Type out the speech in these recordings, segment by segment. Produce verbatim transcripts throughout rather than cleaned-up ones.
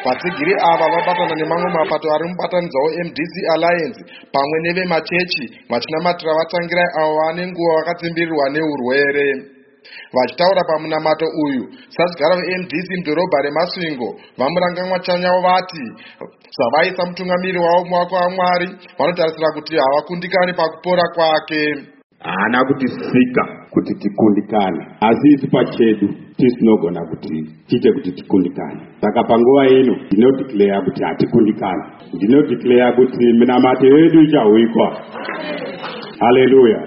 vatsigiri ava vabatana nemamwe mapato ari mubatanidzwa weM D C Alliance pamwe nevemachechi vachinamatira vatsangirai avo vane nguva vakatsimbirirwa neurwere. Vachitaura pamunamato uyu, sasigara veM D C mudhorobha reMasvingo vamurangamwa chanyawo vati zvavaisa mutungamiri wavo mumaoko aMwari vanotarisira kuti havakundikani pakupora kwake. Haana kutisika kuti tikundikane, asi isu pachedu tisinogona kuti tiite kuti tikundikane. Saka panguva ino ndinodeclare kuti hatikundikane, ndinodeclare kuti minamato yedu ichawikwa. Haleluya.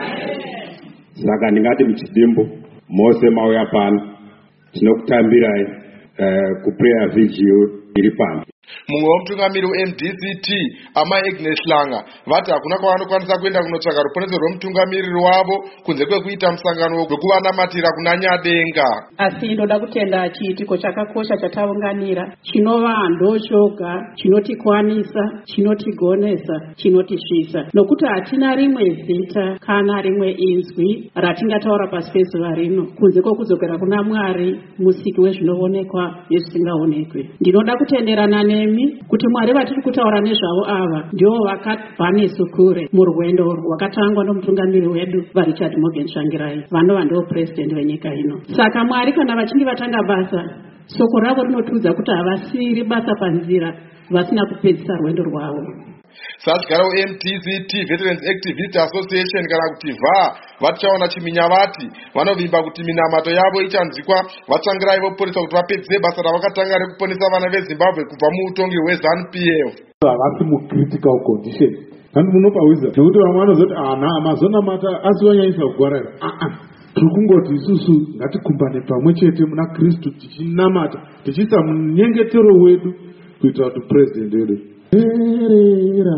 Saka ndingati muchidimbo mose mauya pano tinokutambirai uh, kuprayer vigil iri pano. Mumwe wemutungamiri weM D C T Ama Agnes Langa vati hakuna kwavanokwanisa kuenda kunotsvaka ruponeso rwomutungamiriri wavo kunze kwekuita musangano wekuvanamatira kuna Nyadenga. Asi ndoda kutenda chiitiko chakakosha chataunganira chinova ndochoga chinotikwanisa, chinotigonesa, chinotisvisa, nokuti hatina rimwe zita kana rimwe inzwi ratingataura pasi pezuva rino kunze kwokudzokera kuna Mwari musiki wezvinoonekwa nezvisingaonekwi. Ndinoda kutenderana nemi kuti Mwari vatiri kutaura nezvavo ava ndivo vakabva nesu kure murwendo rwakatangwa nomutungamiri wedu vaRichard Morgan Tsvangirai vanova ndivo president venyika ino. Saka Mwari kana vachinge vatanga basa, soko ravo rinotiudza kuti havasiri basa panzira vasina kupedzisa rwendo rwavo. Sasigara weM D C T Veterans Activist Association kana kuti V A vatichaona chiminya vati vanovimba kuti minamato yavo ichanzikwa vatsangirai voporesa kuti vapedzise basa ravakatanga rekuponesa vana veZimbabwe kubva muutongi hweZANU P F. Havasi mucritical condition. Handu munopawiza nekuti vamwe vanozoti ana amazonamata asi vanyanyisa kugwarira. Tiri kungoti isusu ngatikumbane pamwe chete muna Kristu tichinamata tichiisa munyengetero wedu kuitira kuti president wedu terera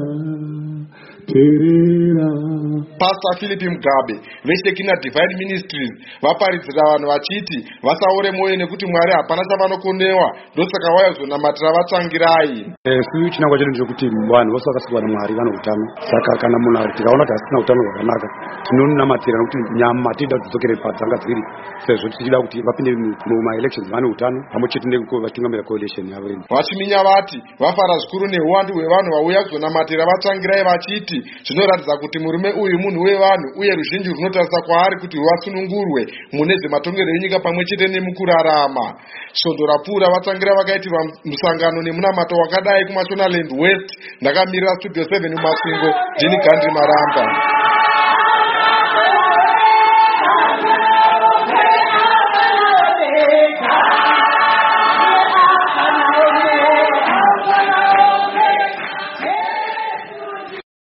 terera. Pastor Philip Mugabe veShekina Divine Ministries vaparidzira vanhu vachiti vasaore mwoyo nekuti Mwari hapana chavanokonewa ndosaka waya kuzonamatira vatsangirai. Esu chinangwa chedu ndechekuti vanhu vose vakasikwa naMwari vane utano. Saka kana munhu tikaona kuti asina utano hwakanaka tinonamatira nekuti nyama tinoda kudzokera padzanga dziri, sezvo tichida kuti vapinde mumaelections vane utano pamwe chete nekuvatungamira coalition yavo. Vachiminya vati vafara zvikuru neuwandu hwevanhu vauya kuzonamatira vatsangirai vachiti zvinoratidza kuti murume uyu munhu wevanhu uye ruzhinji runotarisa kwaari kuti rwasunungurwe mune zvematongerwo enyika pamwe chete nemukurarama. Svondo rapfuura vatsangirai vakaitirwa musangano nemunamato wakadai kuMashonaland West. Ndakamirira Studio seven muMasvingo, Jini Gandhi Maramba.